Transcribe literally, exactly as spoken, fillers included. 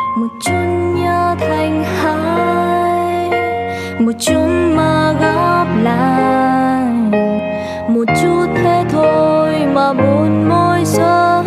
một chút nhớ thành hai, một chút mà gặp lại, một chút thế thôi mà buồn môi rơi.